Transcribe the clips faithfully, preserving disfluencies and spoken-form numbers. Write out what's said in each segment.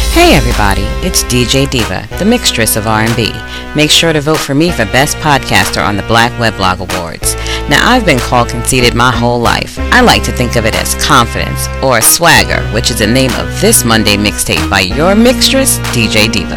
Hey everybody, it's D J Diva, the mixtress of R and B. Make sure to vote for me for Best Podcaster on the Black Weblog Awards. Now, I've been called conceited my whole life. I like to think of it as confidence, or swagger, which is the name of this Monday mixtape by your mixtress, D J Diva.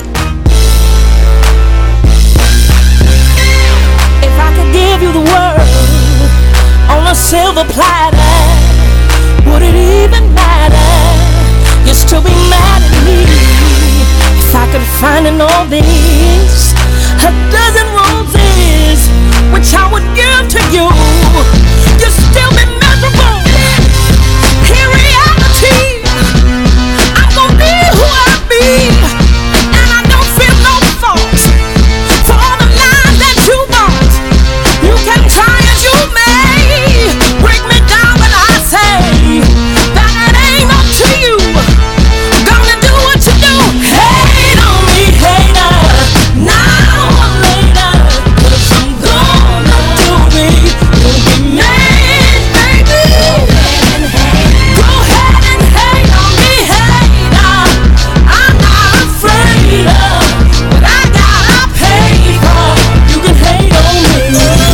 If I could give you the world on a silver platter, would it even matter? You'd still be mad at me. If I could find in all this a dozen roses, which I would give to you, you'd still be miserable. In reality, I'm gonna be who I be, and I don't feel no fault for all the lies that you bought. You can try as you may, break me down, but I say that it ain't up to you. Gonna do what you do. Hate on me, hater. Now or later, 'cause I'm gonna do me. You'll be mad, baby. Go ahead and hate on me, hater. I'm not afraid of what I gotta pay for. You can hate on me.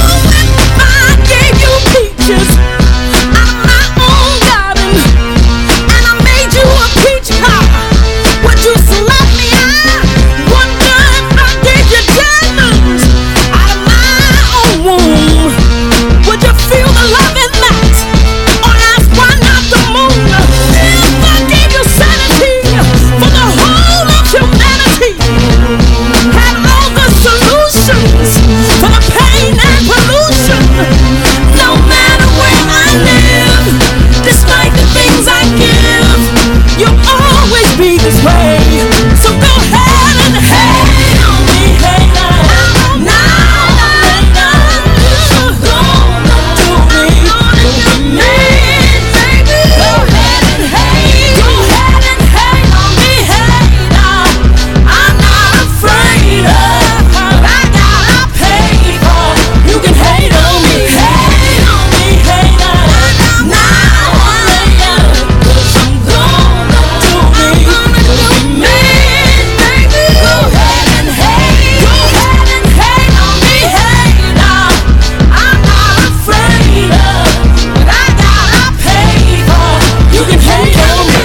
I gave you peaches out of my own garden, and I made you a peach pie. Would you slap me? I wonder if I gave you diamonds out of my own womb. Would you feel the love in that? Or ask why not the moon? If I gave you sanity for the whole of humanity, had all the solutions for the pain and pollution, no matter where I live, despite the things I give, you'll always be this way. So go ahead and hate on me, hater. Now or later, 'cause I'm gonna do me. You'll be mad, baby. Go ahead and hate. Go ahead and hate on me, hater. I'm not afraid of what I gotta pay for. You can hate on me. Hate on me, hater. Now or later, 'cause I'm gonna do me. You'll be mad, baby. Go ahead and hate. Go ahead and hate on me, hater. I'm not afraid of what I gotta pay for. You can hate on me.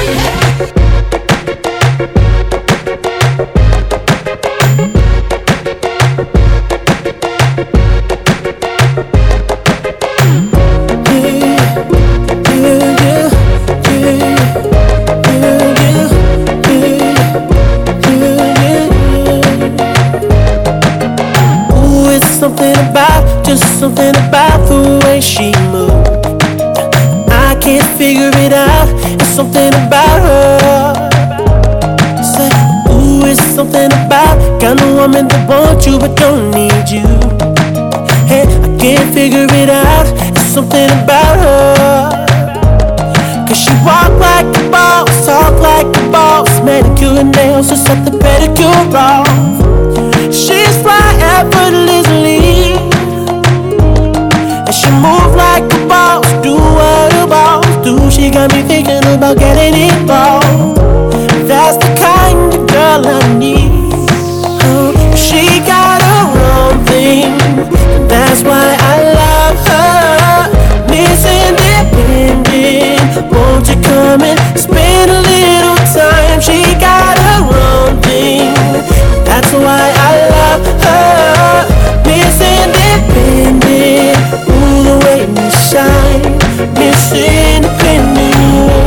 Ooh, it's something about, just something about the way she moves. I can't figure it out. It's something about her. Say, ooh, it's something about kind of woman that wants you but don't need you. Hey, I can't figure it out. It's something about her. Cause she walk like a boss, talk like a boss, manicure and nails, just set the pedicure off. She's fly effortlessly, and she move like a boss, do what a boss do. She got me thinking about getting involved. That's the kind of girl I need. Oh, she got her own thing, that's why I love her. Miss Independent, won't you come and spend a little time? She got her own thing, that's why I love her. Miss Independent, ooh, the way you shine. Miss Independent,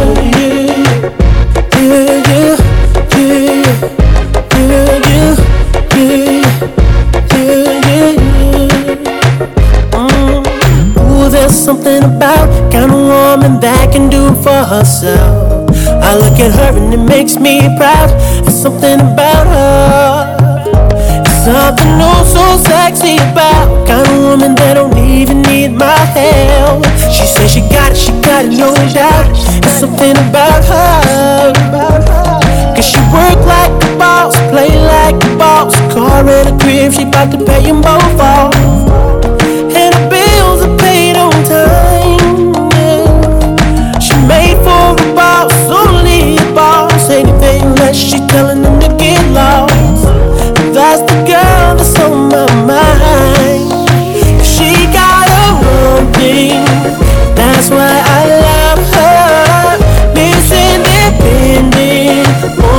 yeah, yeah, yeah, yeah, yeah, yeah, yeah, yeah. Mm. Ooh, there's something about kind of woman that can do it for herself. I look at her and it makes me proud. There's something about her. Something oh so sexy about kind of woman that don't even need my help. She says she got it, she got it, no doubt. There's something about her. Cause she work like a boss, play like a boss. Car and a crib, she bout to pay them both off. And her bills are paid on time, yeah. She made for a boss, only a boss. Anything less, she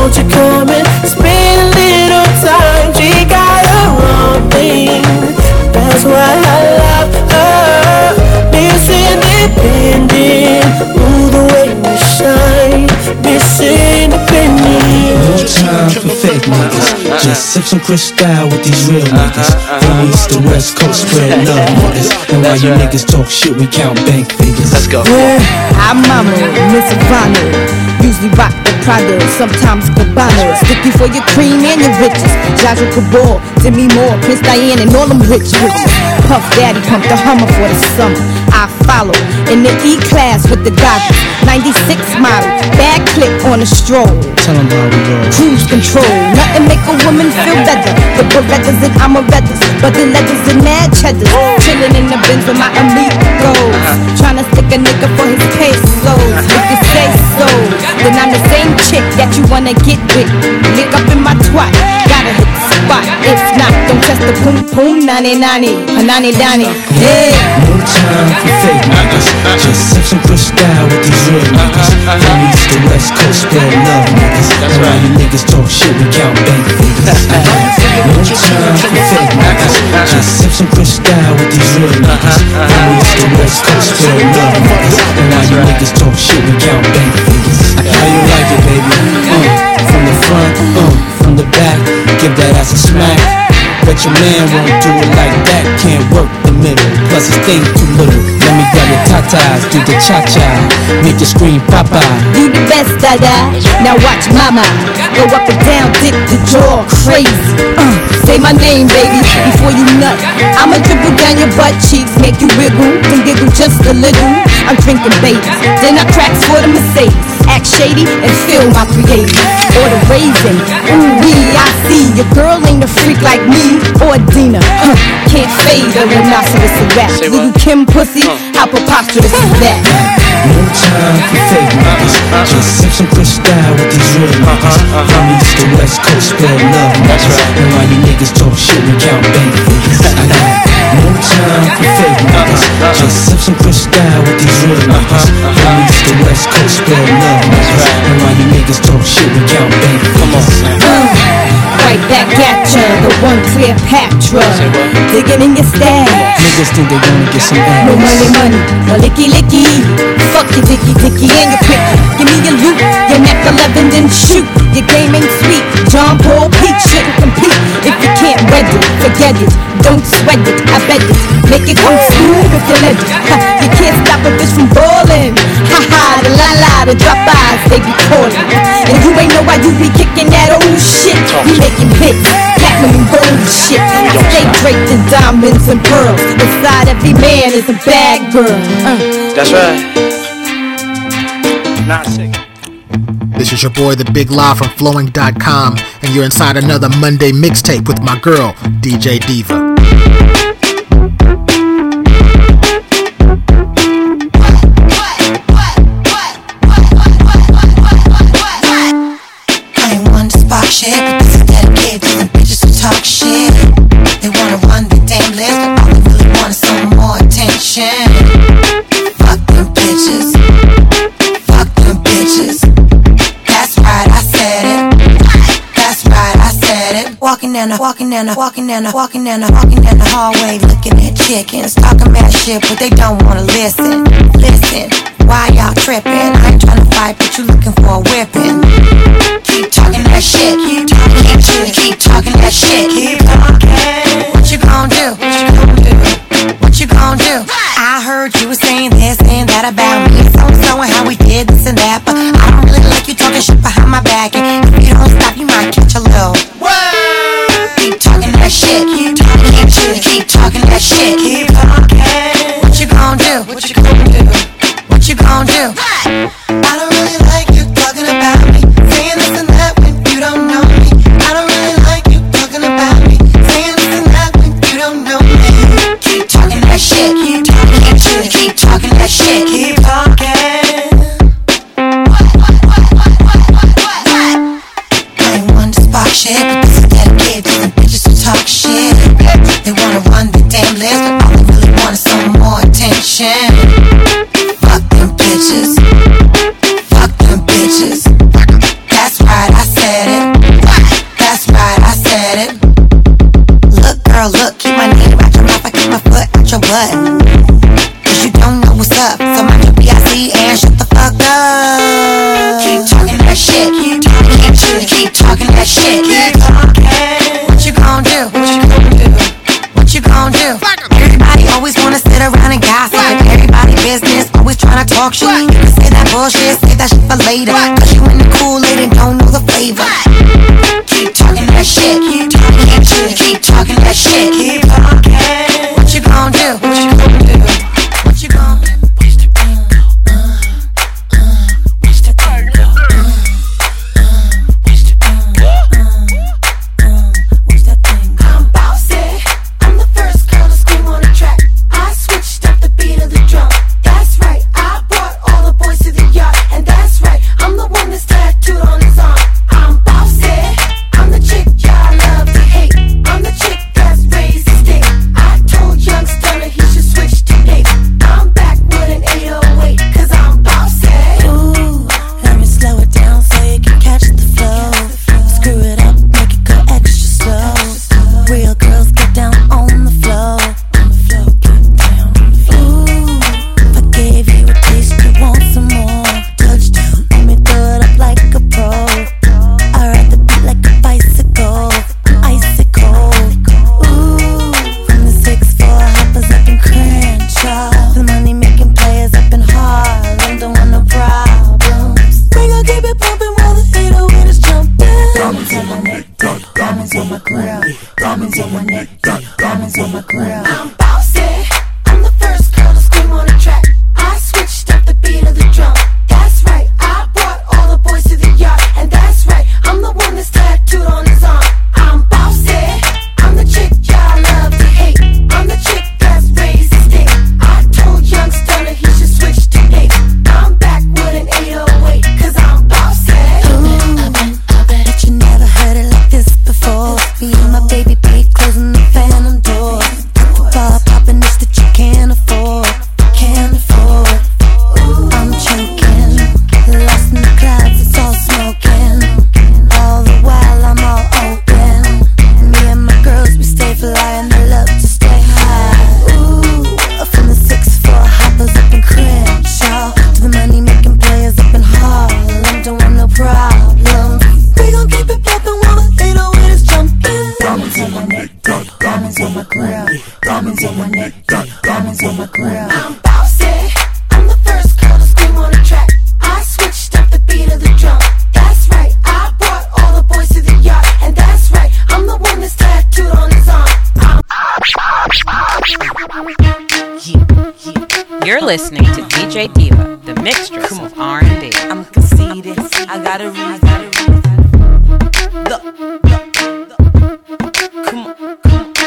won't you come and spend a little time? She got her own thing, that's why I love her. Miss Independent, ooh, the way we shine. Miss Independent. No time for fake niggas, just sip some Cristal with these real niggas. From east to west coast, spread love niggas. And while you niggas talk shit, we count bank figures. Let's go. Yeah, I'm Mama, Miss Ivana. Usually rock the Prada, sometimes Gabbana. Sticky for your cream and your riches. Jaja Cabal, Demi Moore, Prince Diane, and all them rich riches. Puff Daddy pumped the Hummer for the summer. I follow in the E-Class with the goggles. ninety-six model, bad clip on a stroll. Tell them how we roll. Cruise control, nothing make a woman feel better. The Berettas and Amarettas, but the letters and mad cheddars. Chillin' in the Benz with my amigos. Tryna stick a nigga for his pesos. If you say so, then I'm the same chick that you wanna get with. Lick up in my twat, gotta hit the spot. If not, don't test the poom poom, nani nani, panani dani. Yeah. No time for fake niggas, just sip some Cristal with these real niggas. From east to west coast, spread love niggas. And while you niggas talk shit, we count bank figures. No time for fake niggas, just sip some Cristal with these real niggas. From east to west coast, spread love niggas. And while you niggas talk shit, we count bank figures. How you like it, baby? Uh, from the front, uh, from the back, give that ass a smack. Bet your man won't do it like that. Can't work the middle, plus it's stay too little. Let me grab your tatas, do the cha-cha, make you scream papa. Do the best, dada. Now watch mama go up and down, dip the jaw, crazy. Uh, say my name, baby, before you nut. I'ma dribble down your butt cheeks, make you wiggle, then giggle just a little. I'm drinking babies, then I cracks for the Mercedes. Act shady and feel my creative. Or the raisin, ooh wee, I see. Your girl ain't a freak like me or Dina. Huh, can't fade a rhinoceros a rap. Little Kim pussy, how preposterous is that? No time for fake niggas, just sip some Cristal with these real niggas. From east to west coast, spread love niggas. And while you niggas talk shit, we count bank figures. No time for fake niggas, just sip some Cristal with these real niggas. From east to west coast, spread love niggas. And while you niggas talk shit, we count bank figures. Right back at ya, the one Cleopatra, digging in your stash. Niggas think they gonna get some ass. No money, money, no licky, licky. Fuck your dicky, dicky, and your picky. Give me your loot, your neck eleven, then shoot. Your game ain't sweet. John Paul Pete shouldn't compete. If you can't wed it, forget it. Don't sweat it, I bet it. Make it come smooth if you let it. Ha, you can't stop a bitch from ballin'. Ha ha, the la la, the drop eyes, they be callin'. And you ain't know why you be kicking that old shit. You making hits, platinum and gold shit. I stay draped in diamonds and pearls. Inside every man is a bad girl. Uh. That's right. Not sick. This is your boy, The Big Lie from Flowing dot com, and you're inside another Monday mixtape with my girl, D J Diva. I ain't one to spark shit, but this is dedicated to the bitches who talk shit. They wanna run the damn list, but all they really want is some more attention. Fuck them bitches. Fuck them bitches. That's right, I said it. That's right, I said it. Walking down the, walking down the, walking down the, walking down the, walking down the hallway, looking at chickens, talking mad shit, but they don't wanna listen. Listen, why y'all tripping? I ain't tryna fight, but you looking for a whipping. Keep talking that shit. Keep talking that shit. Keep talking that shit. Keep talking. What you gon' do? What you gon' do? What you gon' do? I heard you were saying this and that about me, so so and how we did this and that, but I don't really like you talking shit behind my back. And if you don't stop, you might catch a little. Keep talking that shit. Keep talking that shit. Keep talking that shit. Keep talking. What you gon' do? What you gon' do? What you gon' do? I don't really like you talking about me, saying this and that when you don't know me. I don't really like you talking about me, saying this and that when you don't know me. Keep talking that shit. Keep talking that shit. Keep talking that shit. Keep talking. I ain't one to spark shit, but this is dedicated to the bitches who talk shit. They wanna run the damn list, but all they really want is some more attention. Fuck them bitches. Fuck them bitches. That's right, I said shit. Keep talking. What you gon' do? What you gon' do? What you gon' do? Everybody always wanna sit around and gossip. Everybody business, always tryna talk shit. You can say that bullshit, save that shit for later. Cause you in the Kool-Aid and don't know the flavor. Keep talking that shit. Keep talking that shit. Keep talking that shit. Keep talking. What you gon' do? What you gon' do? What you gon' do? You're listening to D J Diva, the mixtress of R and B. I'm conceited. I got a reason. The, the, the. Come on, come on,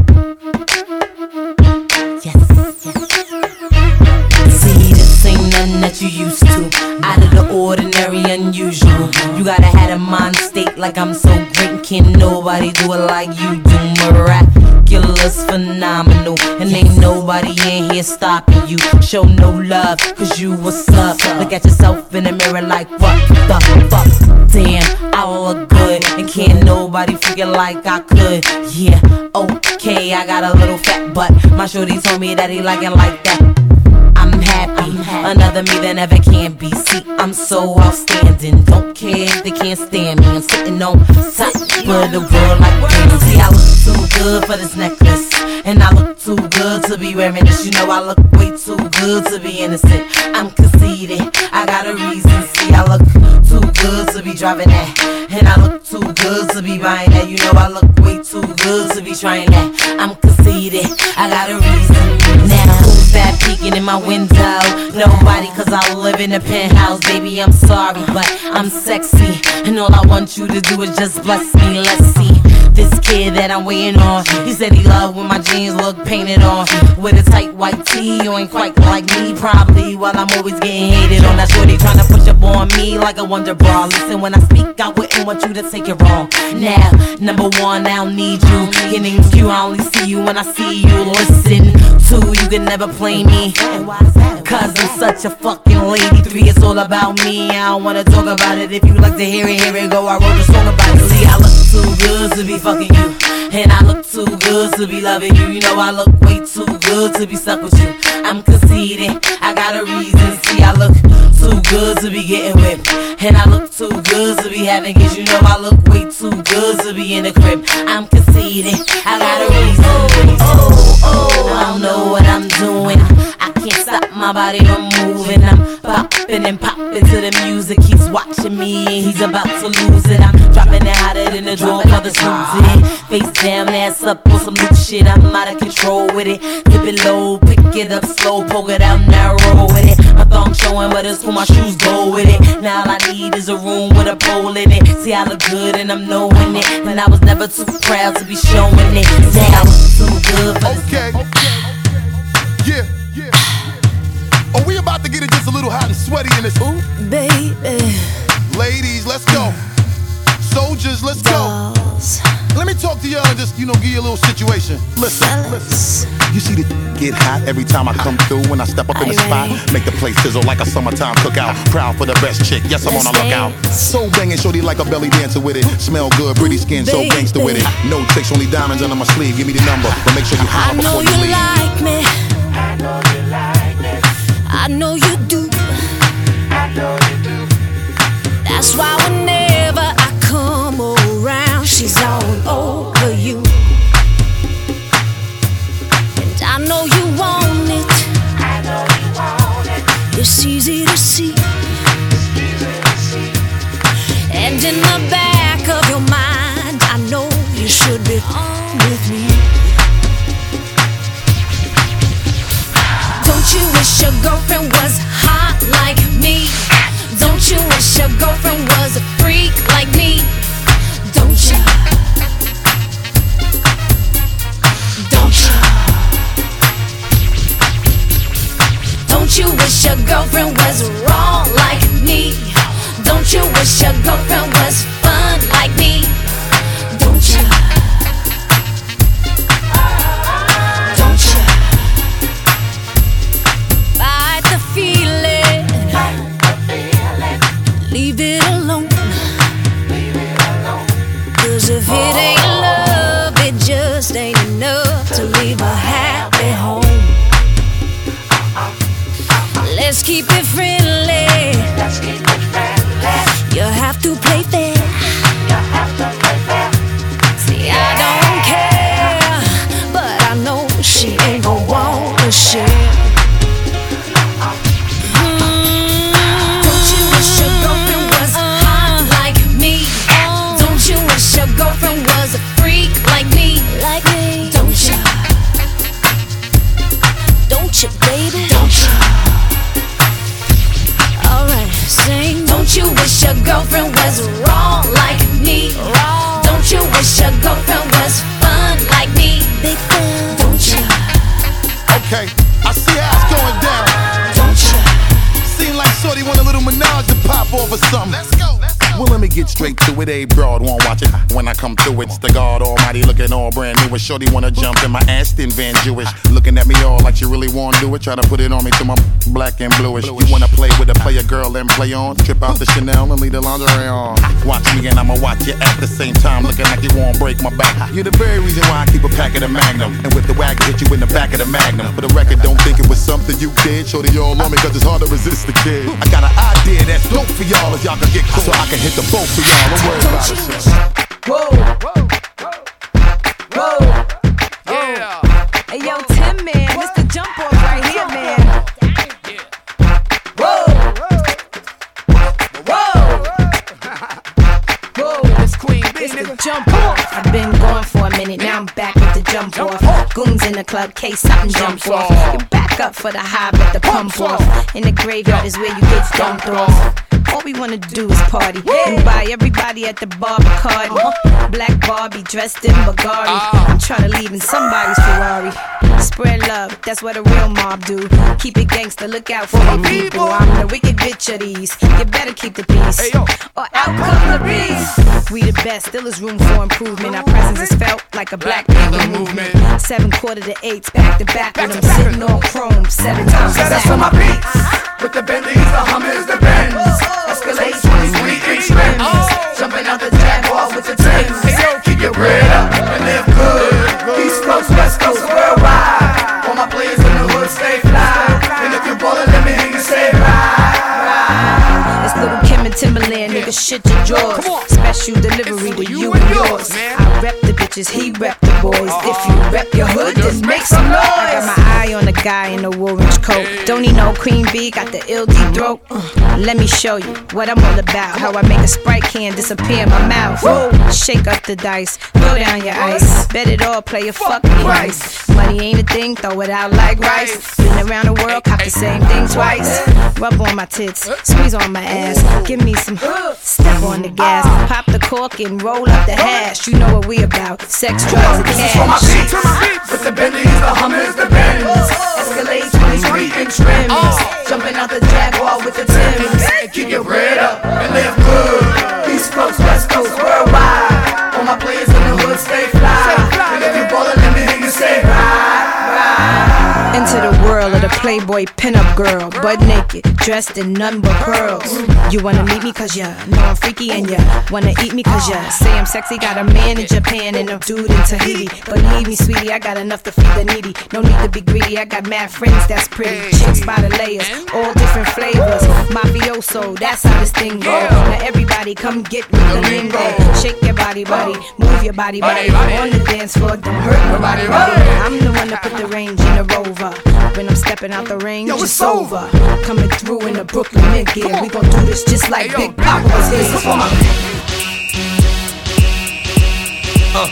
come on. Yes, yes. See, this ain't nothing that you used to. Out of the ordinary, unusual. You gotta have a mind state like I'm so great. Can't nobody do it like you do. Miraculous, phenomenal. And ain't nobody in here stopping you. Show no love, cause you what's up. Look at yourself in the mirror like what the fuck. Damn, I look good. And can't nobody figure like I could. Yeah, okay, I got a little fat butt. My shorty told me that he like it like that. I'm happy, another me that never can be. See, I'm so outstanding. Don't care if they can't stand me. I'm sitting on top of the world like crazy. See, I look too good for this necklace, and I look too good to be wearing this. You know I look way too good to be innocent. I'm conceited, I got a reason. See, I look too good to be driving that, and I look too good to be buying that. You know I look way too good to be trying that. I'm conceited, I got a reason. Now who's that peeking in my window? Nobody, cause I live in a penthouse. Baby, I'm sorry, but I'm sexy, and all I want you to do is just bless me. Let's see this kid that I'm waiting on. He said he loved when my jeans look painted on. With a tight white tee, you ain't quite like me. Probably while I'm always getting hated on. That shorty tryna push up on me like a wonder bra. Listen, when I speak, I wouldn't want you to take it wrong. Now, number one, I don't need you. Getting you, I only see you when I see you. Listen, two, you can never play me. Cause I'm such a fucking lady. Three, it's all about me. I don't wanna talk about it. If you like to hear it, here it go. I wrote a song about it. See, I look too good to be fucking you. And I look too good to be loving you. You know I look way too good to be stuck with you. I'm conceited, I got a reason. See, I look too good to be getting whipped. And I look too good to be having kids. You know I look way too good to be in the crib. I'm conceited, I got a reason. Oh, oh, I don't know what I'm doing. I can't stop my body from moving. I'm popping and popping to the music. He's watching me and he's about to lose it. I'm dropping it hotter than the drawer for the snooze. Face down, ass up on some new shit. I'm out of control with it. Dip it low, pick it up slow, poke it out narrow with it. My thong showing, but it's cool, my shoes go with it. Now all I need is a room with a pole in it. See, I look good and I'm knowing it. And I was never too proud to be showing it. Say I was too good for okay. Yeah, yeah. Are we about to get it just a little hot and sweaty in this? Ooh, baby. Ladies, let's go. Soldiers, let's go. Let me talk to y'all and just, you know, give you a little situation. Listen, listen. You see the get hot every time I come through. When I step up in the spot, make the place sizzle like a summertime cookout. Proud for the best chick, yes, I'm on a lookout. So banging, shorty like a belly dancer with it. Smell good, pretty skin, so gangster with it. No tricks, only diamonds under my sleeve. Give me the number, but make sure you holler before you leave. I know you like me. I know you like me. I know you do. I know you do. That's why whenever I come around, she's all over you. And I know you want it. I know you want it. It's easy to see. It's easy to see. And in the back of your mind, I know you should be on with me. Don't you wish your girlfriend was hot like me? Don't you wish your girlfriend was a freak like me? Don't you? Don't you? Don't you wish your girlfriend was wrong like me? Don't you wish your girlfriend was fun like me? Don't you? Don't you? Fight the feeling. Leave it alone. Leave it alone. Cause if it ain't love, it just ain't enough to leave a happy home. Let's keep it friendly. Let's keep it friendly. You have to play fair. You have to play fair. See, I don't care, but I know she ain't gon' wanna share. Your girlfriend was a freak like me, like me. Don't you? Don't you, baby? Don't you? Alright, sing. Don't you wish your girlfriend was wrong like me? Wrong. Don't you wish your girlfriend was fun like me? Big fun. Don't you? Okay, I see how it's going down. Don't you? Seem like shorty want a little menage to pop off or something. Let's go. Well, let me get straight to it. A broad won't watch it. When I come through, it's the God Almighty looking all brand new. And shorty wanna jump in my Aston Van Jewish, looking at me all like she really wanna do it. Try to put it on me till my black and bluish. You wanna play with a player girl and play on? Trip out the Chanel and leave the lingerie on. Watch me and I'ma watch you at the same time, looking like you won't break my back. You're the very reason why I keep a pack of the Magnum, and with the wagon hit you in the back of the Magnum. For the record, don't think it was something you did. Shorty all on me cause it's hard to resist the kid. I got an idea that's dope for y'all if y'all can get caught, so I can hit the boat for y'all. Don't worry about it. Whoa, whoa, whoa, yeah. Hey yo, Tim man, Mister Jump Off right here, man. Whoa, whoa, whoa. It's Queen B, it's the Jump Off. I've been going for a minute, now I'm back with the Jump Off. Goons in the club, case something jump off. You back up for the high, but the pump off. In the graveyard is where you get dumped off. All we wanna do is party and buy everybody at the bar Bacardi. Black Barbie dressed in Bulgari. I'm tryna leave in somebody's Ferrari. Spread love, that's what a real mob do. Keep it gangster, look out for the people. I'm the wicked bitch of these. You better keep the peace, or out come the beast. We the best, still is room for improvement. Our presence is felt like a black people movement. Seven quarter to eights, back to back when I'm sitting on chrome. Seven times a That's for my beats. With the Bentleys, the Hummers, the Benz. Escalade twenty-three inch rims. Jumping out the Jaguar with the Timbs. bitches, he rep the boys. If you rep your hood, then make some noise. I got my eye on the guy in the orange coat. Don't he know Queen B got the L D throat? Uh, let me show you what I'm all about. How I make a Sprite can disappear in my mouth. Whoa. Shake up the dice, throw down your ice. Bet it all, play a fuck me nice. Money ain't a thing, throw it out like rice. Been around the world, cop the same thing twice. Rub on my tits, squeeze on my ass. Give me some, step on the gas. Pop the cork and roll up the hash. You know what we about, sex, drugs, and cash. For my beats, with the Bentleys, the Hummers, the Benz. Escalade twenty-three inch rims. Jumping out the Jaguar with the Timbs. Keep your bread up and live good. East Coast, West Coast, worldwide. All my players in the hood stay fly. And if you ballin', let me hear you say ride, ride. Into the world of the Playboy pinup girl, butt naked, dressed in nothing but pearls. You wanna meet me cause ya know I'm freaky, and ya wanna eat me cause ya say I'm sexy. Got a man in Japan and a dude in Tahiti. Believe me, sweetie, I got enough to feed the needy. No need to be greedy, I got mad friends that's pretty. Chicks by the layers, all different flavors. Mafioso, that's how this thing go. Now everybody come get with the lingo. Shake your body, body, move your body, body. On the dance floor, don't hurt nobody, body. I'm the one that put the range in the Rover. When I'm stepping out the range, yo, it's over. Coming through in the Brooklyn mid gear. We gon' do this just like hey, Big Pop was here. This is for my uh.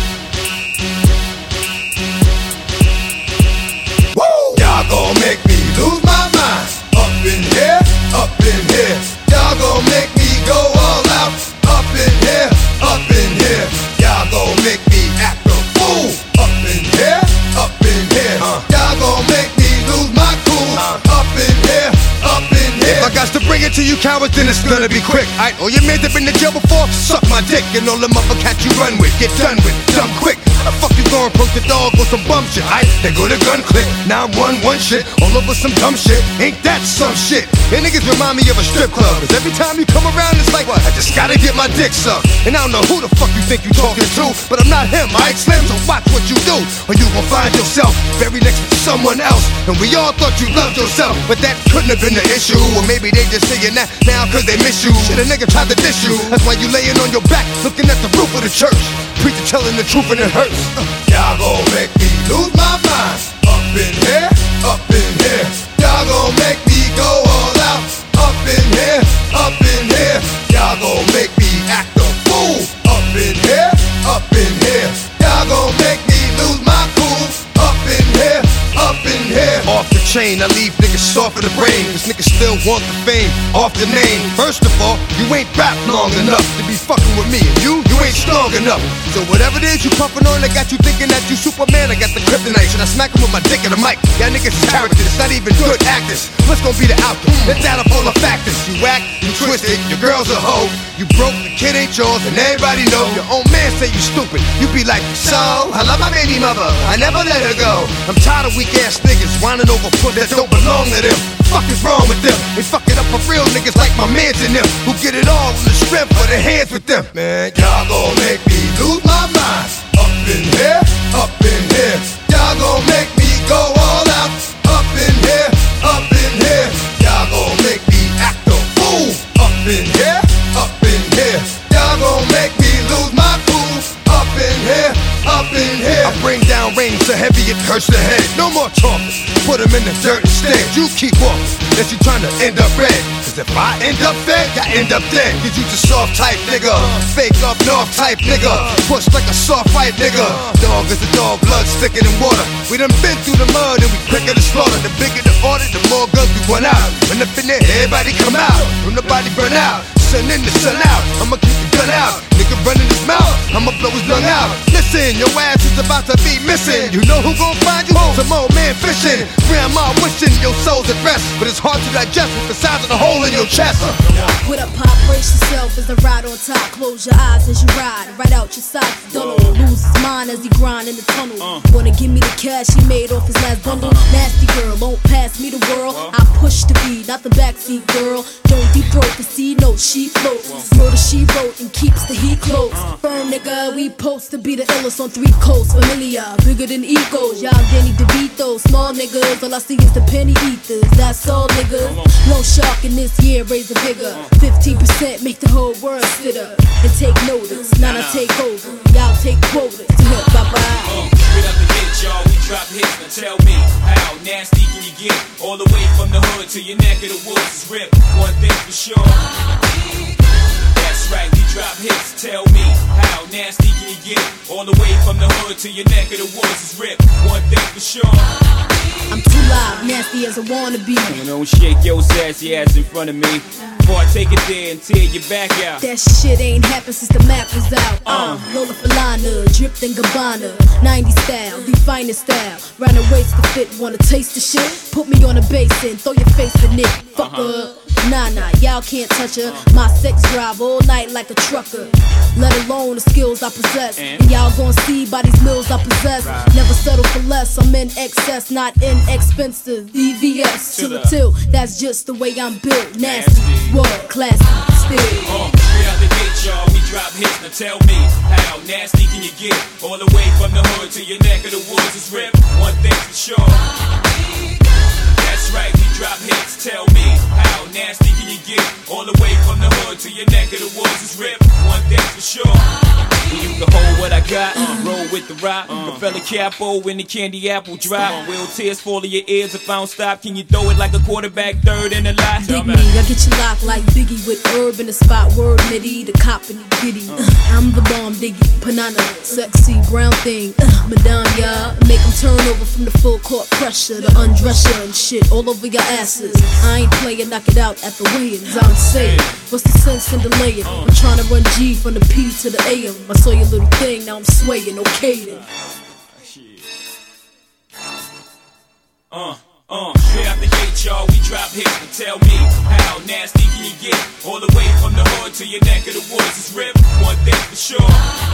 Woo! Y'all gon' make me lose my mind. Up in here, up in here. Y'all gon' make me go all out. Up in here, up in here. Y'all gon' make me act a fool. Up in here, up in here. Uh. Y'all gon' make me lose my cool. Uh. Up in here, up in here. If I got to bring it to you cowards, then it's gonna be quick. Aight, all your men that been to jail before, suck my dick. And all the mother cats you run with, get done with, dumb quick. How the fuck you gon' approach the dog with some bum shit? Aight, they go to gun click, now I'm one one shit. All over some dumb shit, ain't that some shit? And niggas remind me of a strip club, cause every time you come around it's like, what? I just gotta get my dick sucked. And I don't know who the fuck you think you talking to, but I'm not him, aight Slim, so watch what you do, or you gon' find yourself very next to someone else. And we all thought you loved yourself, but that couldn't have been the issue. Or maybe they just saying that now cause they miss you. Shit, a nigga tried to diss you, that's why you laying on your back, looking at the roof of the church. Preacher telling the truth and it hurts. uh, Y'all gon' make me lose my mind. Up in here, up in here. Y'all gon' make me go all out. Up in here, up in here. Y'all gon' make me act a fool. Up in here, up in here. Y'all gon' make me lose my cool. Up in here, up in here. Off the chain, I leave niggas soft in the brain. Cause niggas still want the fame off the name. First of all, you ain't rap long enough to be fucking with me. And you, you ain't strong enough. So whatever it is you puffin' on, I got you thinking that you Superman. I got the kryptonite. Should I smack him with my dick in the mic? Y'all niggas is characters, not even good actors. What's gonna be the outcome? Let's add up all the factors. You whack, you twisted, your girl's a hoe. You broke, the kid ain't yours, and everybody know. Your own man say you stupid. You be like, so, I love my baby mother, I never let her go. I'm tired of weak ass niggas whining over foot that don't belong to them. Fuck is wrong with them? They fuck it up for real niggas like my mans and them, who get it all in the strength for their hands with them. Man, y'all gon' make me lose my mind. Up in here, up in here. Y'all gon' make me go all out. Up in here, up in here. Y'all gon' make me act a fool. Up in here, up in here. Y'all gon' make me lose my cool. Up in here, up in here. I bring down rain so heavy it hurts the head. No more talking, put them in the dirt instead. You keep walking, unless you tryna end up red. Cause if I end up fed, I end up dead. Cause you just soft type nigga, fake up north type nigga, push like a soft white nigga. Dog is a dog, blood thicker than water. We done been through the mud and we quicker to slaughter. The bigger the order, the more guns we run out. When up in there, everybody come out. When the body burn out, sun in the sun out. I'ma keep the gun out. Nigga running his mouth, I'ma blow his lung out. Listen, your ass is about to be missing. You know who gon' find you? Some old man fishing. Grandma wishing your soul's at rest, but it's hard to digest with the size of the hole in your chest. With a pop, brace yourself as the ride on top. Close your eyes as you ride, right out your socks. Don't lose his mind as he grind in the tunnel. Uh. Wanna give me the cash he made off his last bundle? Uh-huh. Nasty girl, won't pass me the world. Uh. I push the beat, not the backseat girl. Don't deep throat the C note, she floats. Murder she wrote and keeps the heat close. Firm nigga, we post to be the illest on three coasts. Familiar, bigger than egos. Y'all Danny DeVito, small niggas. All I see is the penny ethers. That's all niggas. No shark in this year, raise the bigger. fifteen percent make the whole world sit up and take notice. Now I take over. Y'all take quotas to hip bye bye. Uh, straight up the hit, y'all. We drop hits. Now tell me, how nasty can you get? All the way from the hood to your neck of the woods is ripped. One thing for sure. That's right, we drop hits. Tell me, how nasty can you get? All the way from the hood to your neck of the woods is ripped. One thing for sure. I'm too loud, nasty as I wanna be. You don't shake your sassy ass in front of me before I take it there and tear your back out. That shit ain't happened since the map was out. Uh, Lola Falana, dripped in Gabbana, nineties style, the finest style. Round the waist to fit, wanna taste the shit? Put me on a basin, throw your face in it. Fuck uh-huh. up. Nah, nah, y'all can't touch her. My sex drive all night like a trucker. Let alone the skills I possess. And y'all gon' see by these mills I possess. Never settle for less, I'm in excess, not inexpensive. E V S to the till, that's just the way I'm built. Nasty, what, classy, still. Uh, straight out the gate, y'all, we drop hits. Now tell me, how nasty can you get? All the way from the hood to your neck of the woods is ripped. One thing for sure. That's right, we drop hits. Tell me, how nasty can you get? All the way from the hood to your neck of the woods is ripped. One thing for sure. You can hold what I got, uh, roll with the rock. Uh, Fella Capo when the candy apple drop. Uh, Will tears fall in your ears if I don't stop? Can you throw it like a quarterback third in the lot? Dig me, I get you locked like Biggie with herb in the spot. Word midi, the cop in the giddy. Uh, I'm the bomb diggy, banana, sexy brown thing. Uh, Madame, y'all, make them turn over from the full court pressure. The undress you and shit all over your asses. I ain't playing, knock it out at the weigh-ins. I'm saying, what's the sense in delaying? I'm trying to run G from the P to the A M. I saw your little thing, now I'm swaying, okay then. Uh, uh, straight out the gate, y'all, we drop hits. But tell me, how nasty can you get? All the way from the hood to your neck of the woods is ripped. One thing for sure.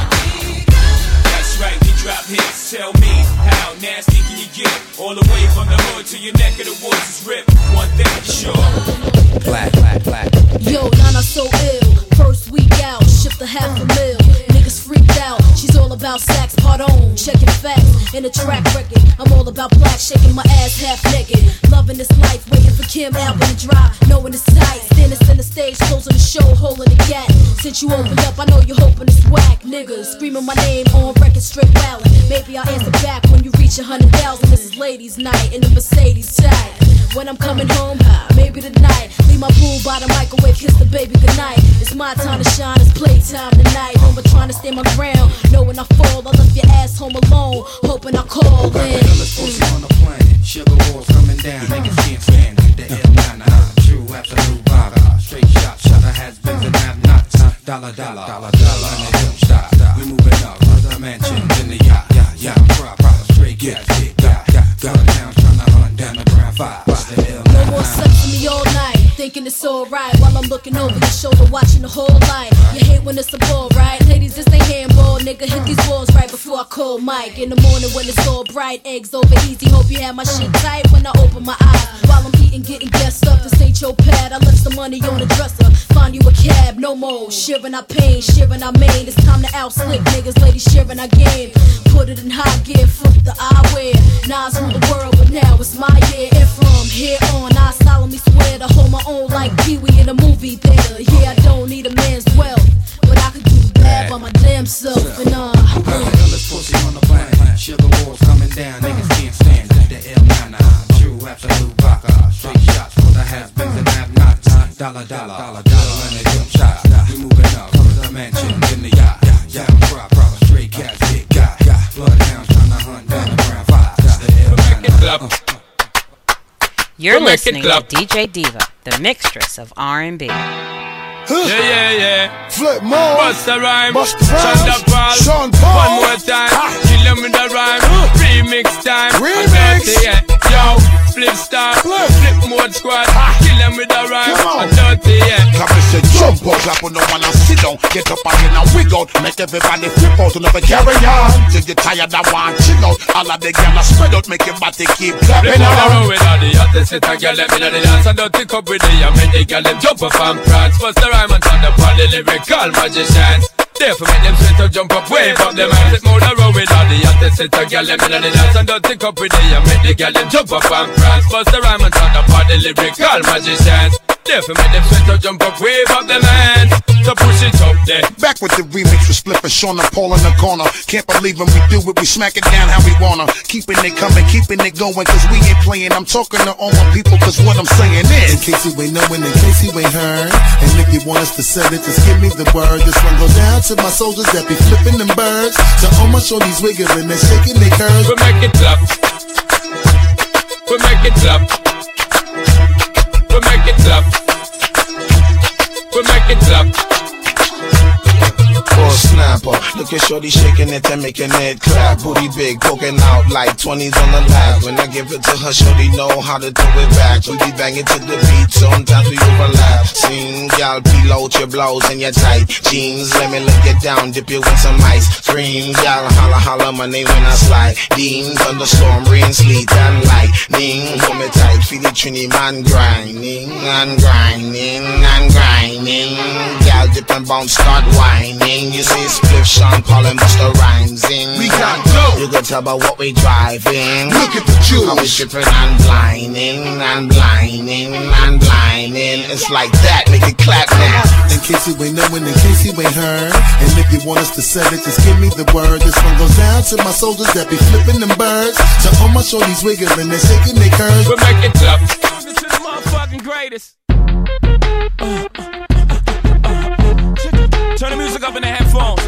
That's right, we drop hits. Tell me, how nasty can you get? All the way from the hood to your neck of the woods is ripped. One thing for sure. Black, black, black. Yo, Nana so ill. First week out, shipped a half a mil. Niggas freaked out. She's all about sax, part on. Checking facts in the track record. I'm all about black, shaking my ass half naked. Loving this life, waiting for Kim album to drop. Knowing it's tight, standing center stage, closing the show, holding the gap. Since you opened up, I know you're hoping it's whack. Niggas screaming my name on record, straight wildin'. Maybe I'll answer back when you reach a hundred thousand. This is ladies' night in the Mercedes type. When I'm coming home, maybe tonight. Leave my boo by the microwave, kiss the baby goodnight. It's my time to shine, it's playtime tonight. No more trying to stay my ground, knowing I fall. I left your ass home alone, hoping I call in. Pussy on the planet, sugar walls coming down, niggas can't stand it. The L nine nine, true absolute bother. Straight shot, shutter has been and have nots. Dollar, dollar, dollar, dollar, and it don't stop. We moving up, other mansions in the yacht. Yeah, yeah, proper, straight gas, big got, got, got down, trying to hunt down the ground five. No more sex for me all night, thinking it's alright while I'm looking over your shoulder, watching the whole life. You hate when it's a ball, right? Ladies, this ain't handball, nigga. Hit these walls right before I call Mike. In the morning when it's all bright, eggs over easy. Hope you have my shit tight when I open my eyes. While I'm eating, getting guessed up, this ain't your pad. I left some money on the dresser. Find you a cab, no more. Shivering our pain, shivering our main. It's time to out slick niggas, ladies shivering our game. Put it in high gear, flip the eyewear. Nas rule the world, but now it's my year. And from here on, I solemnly swear to hold my own like Pee-wee in a movie theater. Yeah, I don't need a man's wealth, but I could do bad by my damn self. And uh, I'm the illest pussy on the planet. Sugar walls coming down, niggas can't stand it. The L nine nine, true absolute vodka. Straight shots for the has-beens and have-nots. Dollar, dollar, dollar, dollar, and a jump shot. We moving up, the mansion in the yacht. Yeah, proper, proper, straight cats, big got, got. Bloodhounds trying to hunt down the ground five. The L nine nine. You're listening to D J Diva, the mixtress of R and B. Yeah, yeah, yeah. Flip more. Bust a rhyme. Bust Sean Paul. Sean Paul. One more time. Kill him with the rhyme. Remix time. Remix. Yeah. Yo. flip star, flip mode squad, kill them with a rhyme. A dirty, yeah. Clap and say jump up, clap on the one and sit down. Get up again and wig out, make everybody flip out and never carry on. Till you tired and want chill out, all of the gyal spread out, make your body keep clapping on. Flip on the road with all the hottest hit a gyal them inna the dance and don't take up with the and make the gyal them jump up and prance. Bust the rhyme and turn up all the lyrical magicians. Therefore make them straight to jump up, wave up them hands. Flip on the road with all the hottest hit a gyal them inna the dance and don't take up with the and make the gyal them jump up and prance. Bust the rhyme and turn up all the lyrical magicians. Therefore make them straight to jump up, wave up them hands. So push it up there. Back with the remix with Spliff and Sean and Paul in the corner. Can't believe when we do it, we smack it down how we wanna. Keeping it coming, keeping it going, cause we ain't playing. I'm talking to all my people, cause what I'm saying is, in case you ain't knowing, in case you ain't heard, and if you want us to set it, just give me the word. This one goes down to my soldiers that be flipping them birds. To all my shorties wiggling and shaking their curves. We make it clap. We make it clap. We make it clap. We make it clap. For a snapper, look at shorty shaking it and making it clap. Booty big, poking out like twenties on the lap. When I give it to her, shorty know how to do it back. We be banging to the beat, sometimes we overlap. Sing, y'all, peel out your blouse and your tight jeans. Let me look it down, dip you in some ice. Scream, y'all, holla, holla my name when I slide. Dean, thunderstorm, rain, sleet, and lightning. Hold me tight, feel the trini man grinding and grinding and grinding. Y'all dip and bounce, start whining. You see Spliff, Sean, Paul and Busta Rhymes in. We got dope. You can tell by what we driving. Look at the jewels. How we stripping and blinding and blinding and blinding. It's like that, make it clap now. In case you ain't knowing, in case you ain't heard, and if you want us to set it, just give me the word. This one goes down to my soldiers that be flipping them birds. To all my shorties wiggling and shaking their curves. We make it clap. Listen to the motherfucking greatest. Uh, uh. Turn the music up in the headphones.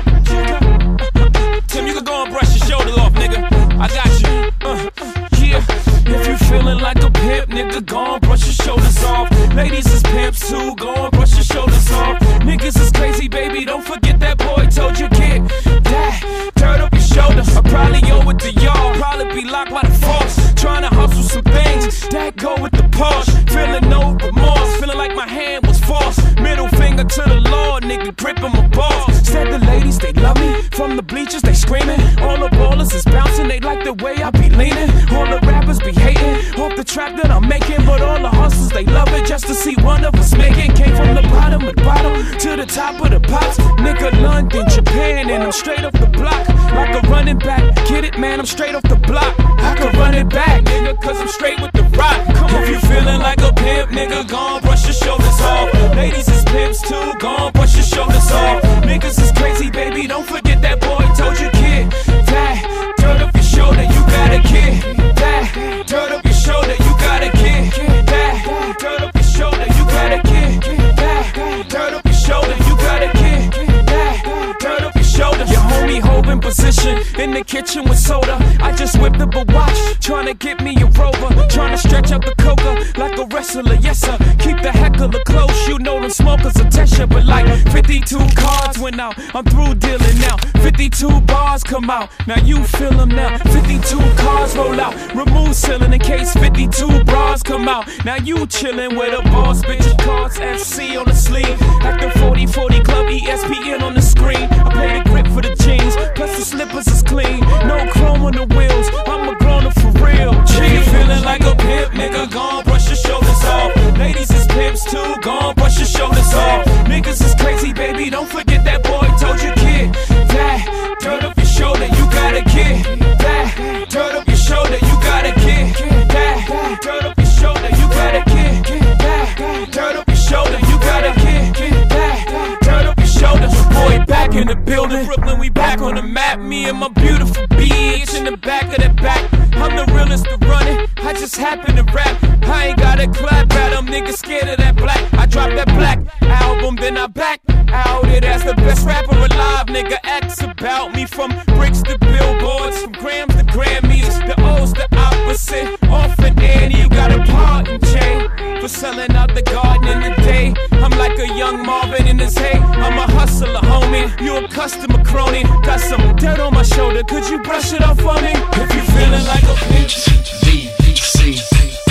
Tim, you can go and brush your shoulder off, nigga. I got you. Uh, yeah. If you feeling like a pimp, nigga, go and brush your shoulders off. Ladies is pimps too, go and brush your shoulders off. Niggas is crazy, baby, don't forget that boy told you get that. Turn up your shoulder. I probably owe it to y'all. Probably be locked by the force. Trying to hustle some things that go with the Porsche. Feeling no remorse, feeling like my hand was forced. Middle finger to the Lord, nigga, gripping my balls. Said the ladies, they love me. From the bleachers, they screaming. All the ballers is bouncing, they like the way I be leaning. All the rappers be hating off the track that I'm making. But all the hustlers, they love it just to see one of us making. Came from the bottom of the bottom to the top of the pops. Nigga, London, Japan, and I'm straight off the block. Like a running back, get it, man, I'm straight off the block. I can run it back, nigga, cause I'm straight with the rock. Come on, if you feeling like a pimp, nigga, go on, brush your shoulders off. Ladies is pimps too, go on, brush your shoulders off. Niggas is crazy, baby, don't forget that boy told you, kid. That, turn up your shoulder, you got a kid. That, turn up your shoulder, you got a kid. That, turn up your shoulder, you got a kid. That, turn up your shoulder, you got a kid. That, turn up your shoulder. Your homie Hov in position in the kitchen with soda. I just whipped up a watch, trying to get me a rover. Trying to stretch out the coca like a wrestler, yes sir. Keep the heckler close, you know them smokers a test. But like fifty-two cards went out, I'm through dealing now. fifty-two bars come out, now you feel them now. fifty-two cars roll out, remove ceiling in case fifty-two bras come out. Now you chillin' with a boss, bitch, cards F C on the sleeve. At the forty forty club, E S P N on the screen. I play the grip for the jeans, plus the slippers is clean. No chrome on the wheels, I'm a grown-up for real. G feeling like a pimp, nigga, gon' brush your shoulders off. Ladies is pimps too, gon' brush your shoulders off. Niggas is crazy, baby, don't forget that boy told you, kid. That, turn up your shoulder, you got a kid. That, turn up your shoulder, you got a kid. That, turn up your shoulder, you got a kid. That, turn up your shoulder, you got a kid. That, turn up your shoulder. Boy, back in the building, Brooklyn, we back on the map. Me and my beautiful bitch in the back of the back. I'm the realest to run it, I just happen to rap. I ain't gotta clap at them, niggas scared of that black. I dropped that black album, then I back out it as the best rapper alive. Nigga, X about me from bricks to billboards, from grams to Grammys. The O's the opposite, off and Annie, you got a part and chain for selling out the garden in the day. I'm like a young Marvin in his hay. I'm a hustler, homie. You a customer crony. Got some dirt on my shoulder. Could you brush it off for me? If you feeling like a bitch.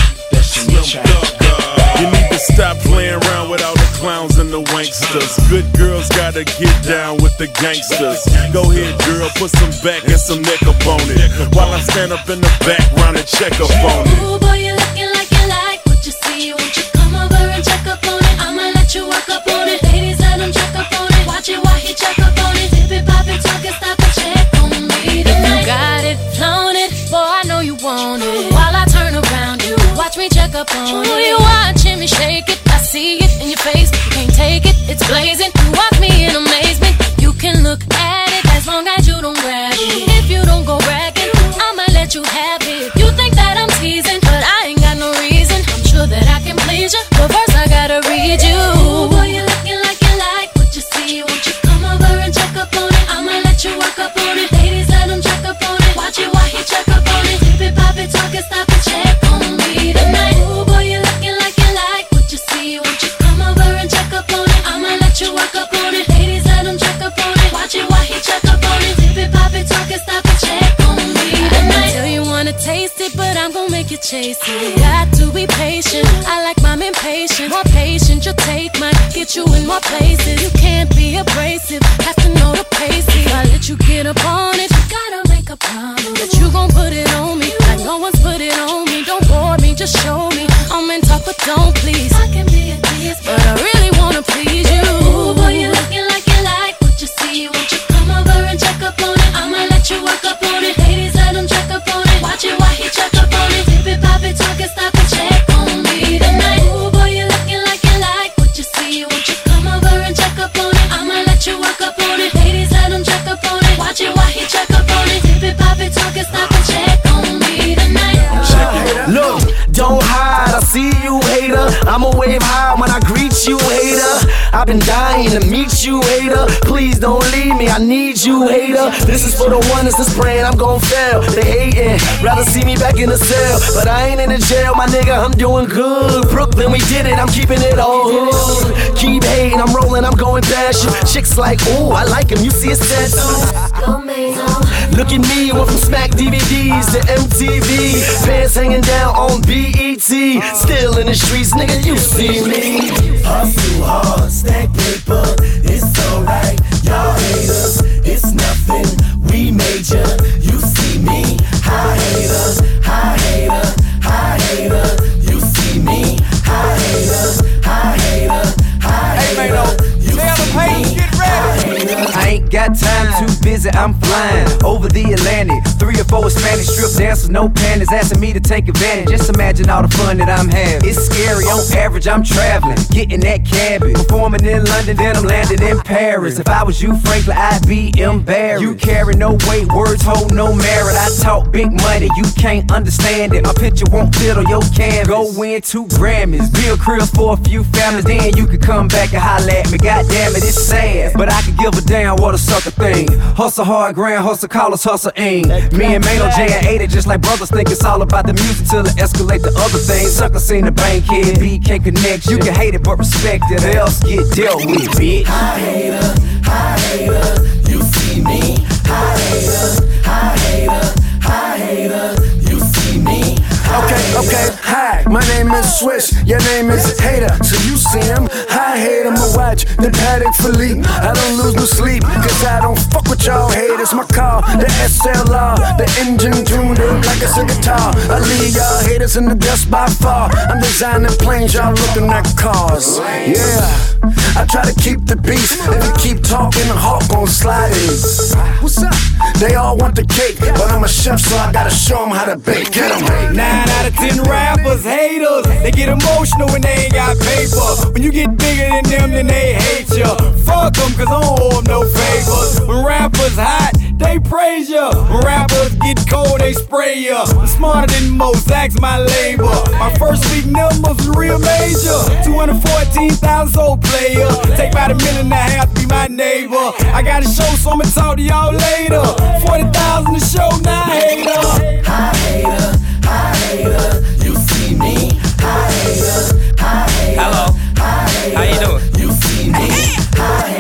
in the trap. You need to stop playing around with all the clowns and the wanksters. Good girls gotta get down with the gangsters. Go ahead, girl, put some back and some neck up on it, while I stand up in the background and check up on it. Ooh, boy, you looking like you like what you see. Won't you come over and check up on it? I'ma let you work up on it. Ladies, let him check up on it. Watch it while he check up on it. Dip it, pop it, talk it, stop it, check on me. If you got it, flown it, boy, I know you want it. While I turn around, you watch me check up on it. You watching me shake it, I see it in your face. You can't take it, it's blazing. You watch me in amazement. You can look at it as long as you don't grab it. If you don't go bragging, I'ma let you have it. You think that I'm teasing, but I ain't got no reason. I'm sure that I can please you, but first I gotta read you. Ooh, boy, you looking like you like what you see. Won't you come over and check up on it? I'ma let you work up on it. Ladies, let him check up on it. Watch it while he check up on it. Dip it, pop it, talk it, stop it, check on me tonight. Ooh, boy, you looking like you like what you see. Won't you come over and check up on it? I'ma let you work up on it. Ladies, let him check up on it. Watch it while he check up on it. Dip it, pop it, talk it, stop it, check on me tonight. I tell you wanna taste it, but I'm gonna make you chase it. Got to be patient. I like mine impatient. More patient, you'll take mine. Get you in more places. You can't be abrasive. Have to know the pace. If I let you get up on it, you gotta make a promise that you gon' put it on me like no one's put it on me. Don't bore me, just show me. I'm in talk, but don't please. I can be a tease, but I really wanna please you. Ooh, boy, you looking like you like what you see. Won't you come over and check up on it? I'ma let you work up on it. Ladies, let him check up on it. Watch it while he check up on it. Dip it, pop it, talk it, stop it, check on me tonight. Ooh, boy, you looking like you like what you see. Won't you come over and check up on it? I'ma let you work up on it. Ladies, let him check up on it. Watch it while he check up on it. Dip it, pop it, talk it, stop it, check on me tonight. Look, don't hide, I see you, hater. I'ma wave high when I greet you, hater. I've been dying to meet you, hater. Please don't leave me, I need you, hater. This is for the one that's praying I'm gon' fail. They hating, rather see me back in the cell. But I ain't in the jail, my nigga, I'm doing good. Brooklyn, we did it, I'm keeping it all hood. Keep hating, I'm rolling, I'm going past you. Chicks like, ooh, I like him, you see his tattoo. Look at me, went from Smack D V Ds to M T V. Pants hanging down on B E T. Still in the streets, nigga, you see me. Hustle hard, stack paper, it's alright. Y'all haters, it's nothing, we major. You see me, high hater, high hater, high hater. You see me, high hater, high hater, high hater. You see me, get ready. I ain't got time, too busy, I'm flying over the Atlantic. Three or four Spanish strip dancers, no panties, asking me to take advantage. Just imagine all the fun that I'm having. It's scary, on average, I'm traveling, getting that cabbage. Performing in London, then I'm landing in Paris. If I was you, frankly, I'd be embarrassed. You carry no weight, words hold no merit. I talk big money, you can't understand it. My picture won't fit on your canvas. Go win two Grammys, build cribs for a few families, then you could come back and holler at me. God damn it, it's sad, but I could give a damn what a sucker thing. Hustle hard, grand hustle, call us hustle aim. Me and Mano J and ate it just like brothers think it's all about the music till it escalate to other things. Sucker seen the bankhead, B K connection. You can hate it but respect it, or else get dealt with, bitch. High hater, high hater, you see me. High hater, high hater, high hater, you see me. Okay, okay, hi, my name is Swish, your name is Hater. So you see him, I hate him, I watch the Paddock Philippe. I don't lose no sleep, cause I don't fuck with y'all haters. My car, the S L R, the engine tuned up like it's a guitar. I leave y'all haters in the dust by far. I'm designing planes, y'all looking at cars. Yeah, I try to keep the peace. If you keep talking, the hawk gon' slide in. What's up? They all want the cake, but I'm a chef, so I gotta show them how to bake. Get them. Nine out of ten rappers, haters, they get emotional when they ain't got paper. When you get bigger than them, then they hate ya. Fuck them, cause I don't owe them no favors. When rappers hot, they praise ya. When rappers get cold, they spray ya. I'm smarter than most, ask my labor. My first week numbers was real major. two hundred fourteen thousand sold player. Take about a million and a half to be my neighbor. I got a show, so I'ma talk to y'all later. forty thousand to show, now hater. High hater, high hater, you see me. High hater, high hater. Hello. How you doing? You see me. Yo,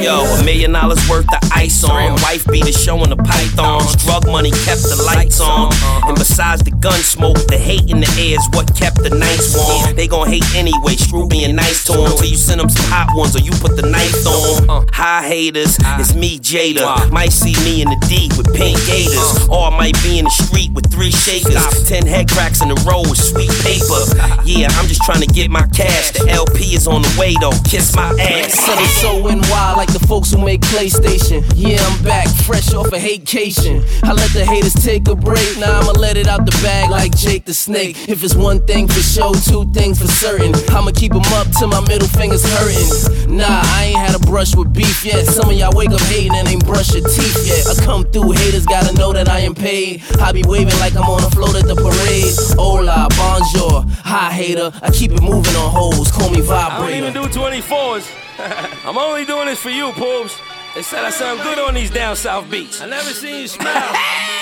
million dollars worth of ice on. Wife beater showing the pythons. Drug money kept the lights on. And besides the gun smoke, the hate in the air is what kept the nights warm. They gon' hate anyway, screw being nice to them. Till you send them some hot ones or you put the knife on. Hi haters, it's me Jada. Might see me in the D with pink gators. Or I might be in the street with three shakers. Ten head cracks in a row with sweet paper. Yeah, I'm just trying to get my cash. The L P is on the way though, kiss my ass. Said it's so N Y like the folks who make PlayStation. Yeah, I'm back, fresh off a hatecation. I let the haters take a break. Now I'ma let it out the bag like Jake the Snake. If it's one thing for sure, two things for certain, I'ma keep them up till my middle finger's hurting. Nah, I ain't had a brush with beef yet. Some of y'all wake up hating and ain't brush your teeth yet. I come through, haters gotta know that I am paid. I be waving like I'm on a float at the parade. Hola, bonjour, hi hater. I keep it moving on hoes, call me vibrator. I don't even do twenty-fours. I'm only doing this for you, Poobs. They said I sound good on these down south beats. I never seen you smile.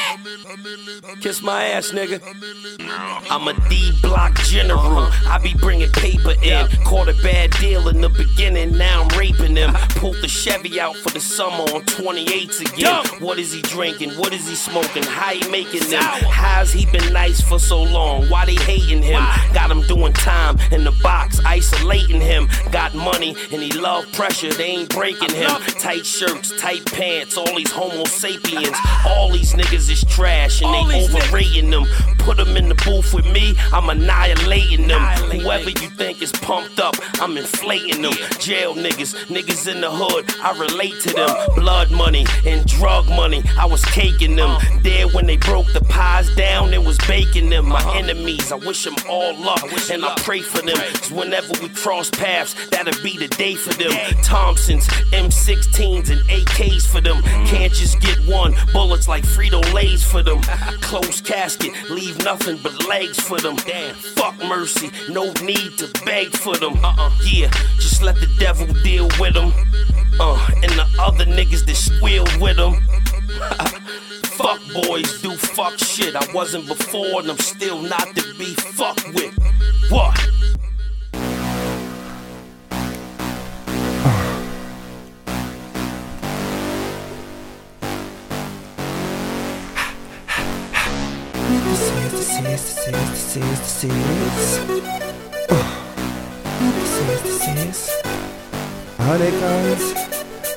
Kiss my ass, nigga. I'm a D-block general. I be bringing paper in. Caught a bad deal in the beginning, now I'm raping them. Pulled the Chevy out for the summer on twenty-eights again. What is he drinking? What is he smoking? How he making them? How's he been nice for so long? Why they hating him? Got him doing time in the box, isolating him. Got money and he love pressure, they ain't breaking him. Tight shirts, tight pants, all these homo sapiens. All these niggas is trash and they overrating them. Put them in the booth with me, I'm annihilating them. Whoever you think is pumped up, I'm inflating them. Jail niggas, niggas in the hood, I relate to them. Blood money and drug money, I was caking them. There when they broke the pies down, it was baking them. My enemies, I wish them all luck and I pray for them. Cause whenever we cross paths, that'll be the day for them. Thompsons, M sixteens and A Ks for them. Can't just get one, bullets like Frito-Lays for them. Closed casket, leave nothing but legs for them. Damn, fuck mercy, no need to beg for them. Uh-uh, yeah, just let the devil deal with them. Uh, and the other niggas that squealed with them. Fuck boys do fuck shit. I wasn't before and I'm still not to be fucked with. What? This is, this is, this is, this is, this is. This is, this is. Honey guns.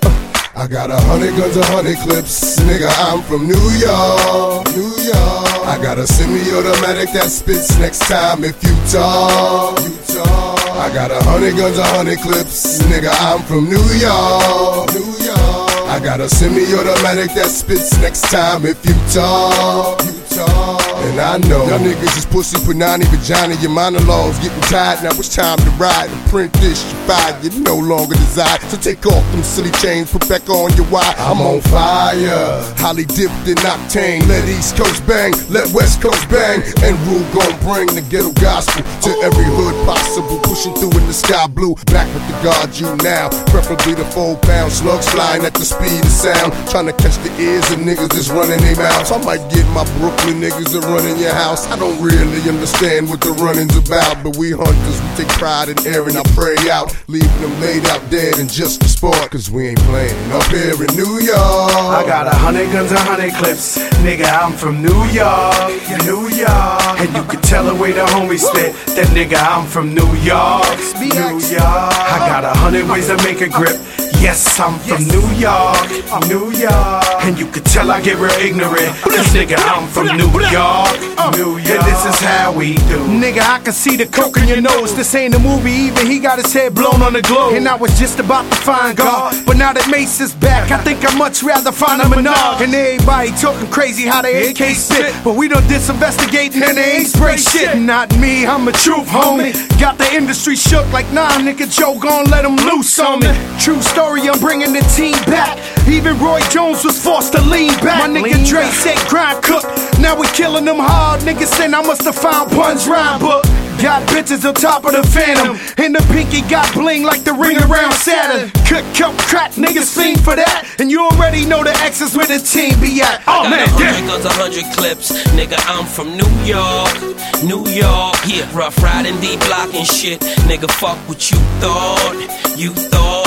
I got a hundred guns, a hundred clips, nigga, I'm from New York, New York. I got a semi-automatic that spits next time if you talk, you talk. I got a hundred guns, a hundred clips, nigga, I'm from New York, New York. I got a semi-automatic that spits next time if you talk, you talk. And I know y'all niggas is pussy, punani, vagina. Your monologues getting tired, now it's time to ride. And print this, you fired, you no longer desire. So take off them silly chains, put back on your wire. I'm on fire, highly dipped in octane. Let East Coast bang, let West Coast bang. And Rule gon' bring the ghetto gospel to every hood possible. Pushing through in the sky blue, back with the guard you now. Preferably the four pound slugs flying at the speed of sound. Trying to catch the ears of niggas that's running their mouths. I might get my Brooklyn niggas to run in your house. I don't really understand what the running's about, but we hunters, we take pride in airing our prey out, leaving them laid out dead in just the sport, cause we ain't playing up here in New York. I got a hundred guns, a hundred clips, nigga, I'm from New York, New York. And you can tell the way the homies spit, that nigga, I'm from New York, New York. I got a hundred ways to make a grip. Yes, I'm from New York, New York. And you can tell I get real ignorant, cause nigga, I'm from New York, New York. And this is how we do. Nigga, I can see the coke in your nose. This ain't a movie, even he got his head blown on the globe. And I was just about to find God, but now that Mace is back, I think I'd much rather find a Menard. And everybody talking crazy how they A K spit, but we done disinvestigating and they ain't spray shit. Not me, I'm a truth homie. Got the industry shook like, nah, nigga, Joe gon' let him loose on me. True story, I'm bringing the team back. Even Roy Jones was forced to lean back. My nigga Dre said grind cook. Now we killing them hard. Niggas saying I must have found Pun's rhyme book. Got bitches on top of the Phantom, and the pinky got bling like the ring around Saturn. Cook, cup, crack, niggas fiend for that. And you already know the X's where the team be at. Oh man, yeah. I got a hundred guns, a hundred clips, nigga, I'm from New York, New York. Yeah, rough riding, D block and shit, nigga, fuck what you thought, you thought.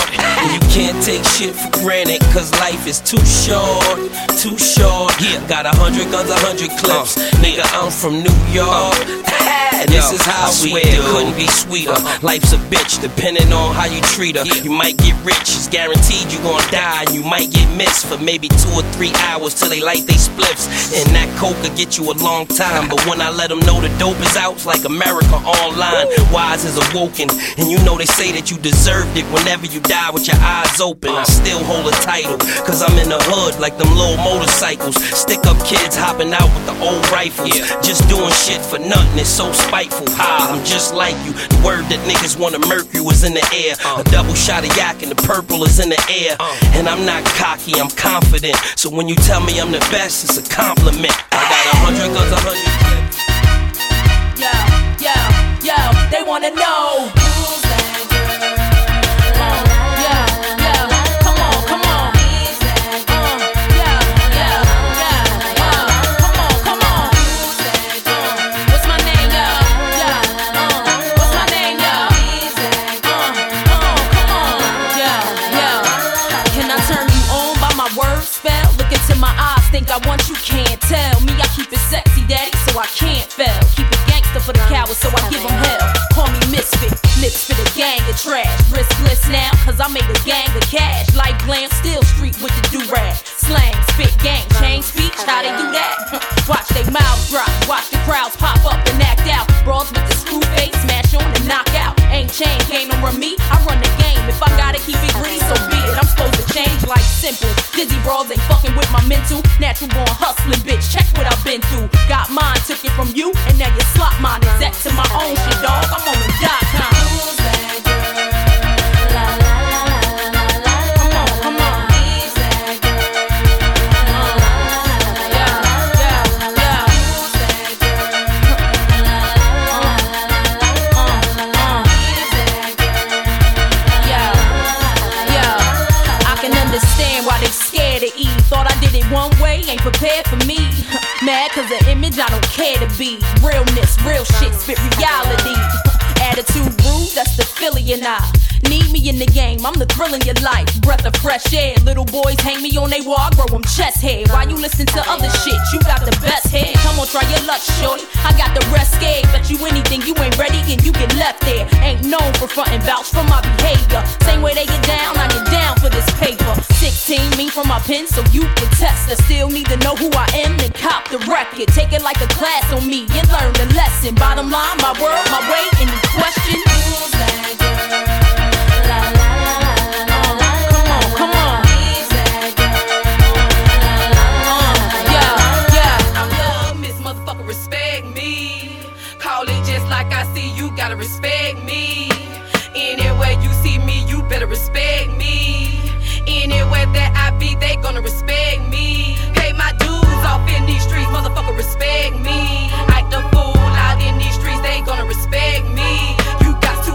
started. And you can't take shit for granted, cause life is too short, too short. Yeah, got a hundred guns, a hundred clips. Uh, nigga, I'm from New York. Uh, this Yo, is how I we swear, do. Couldn't be sweeter. Uh, Life's a bitch, depending on how you treat her. Yeah. You might get rich, it's guaranteed you gon' die. And you might get missed for maybe two or three hours till they light they spliffs. And that coke could get you a long time. But when I let them know the dope is out, it's like America online. Wise is awoken. And you know they say that you deserved it whenever you die with your eyes open. I still hold a title, cause I'm in the hood like them little motorcycles. Stick up kids hopping out with the old rifles. Yeah. Just doing shit for nothing, it's so spiteful. Ha, I'm just like you. The word that niggas wanna murk you is in the air. Uh. A double shot of yak and the purple is in the air. Uh. And I'm not cocky, I'm confident. So when you tell me I'm the best, it's a compliment. I got a hundred guns, a hundred clips. Yo, yo, yo, they wanna know. Think I want you, can't tell me. I keep it sexy, daddy, so I can't fail. Keep it gangster for the cowards, so I give them hell. Call me misfit, lips for the gang of trash. Riskless now, cause I made a gang of cash. Like glam, still street with the do-rag. Slang, spit, gang, change speech, how they do that? Watch they mouths drop, watch the crowds pop up and act out. Brawls with the screw face, smash on and knock out. Ain't chain, game don't run me, I run the game. If I gotta keep it green, so be it. I'm supposed to change like simple. Dizzy brawls ain't fucking with my mental. Natural born hustling, bitch, check what I've been through. Got mine, took it from you, and now you slot mine. Exact to my own shit, dog. I'm on the dot com. Thought I did it one way, ain't prepared for me. Mad cause the image I don't care to be. Realness, real shit, spit reality. Attitude rude, that's the Philly and I. Need me in the game, I'm the thrill in your life. Breath of fresh air, little boys hang me on they wall, I grow them chest hair. Why you listen to other shit? You got the best hair. Come on, try your luck, shorty. I got the rest scared. Bet you anything, you ain't ready and you get left there. Ain't known for frontin' vouch for my behavior. Same way they get down, I get down for this paper. Sixteen, me from my pen, so you can test. I still need to know who I am and cop the record. Take it like a class on me and learn the lesson. Bottom line, my word, my way, any question? Who's that girl? Gotta respect me. Anywhere you see me, you better respect me. Anywhere that I be, they gonna respect me. Pay my dues off in these streets, motherfucker, respect me. Act a fool out in these streets, they gonna respect me. You got to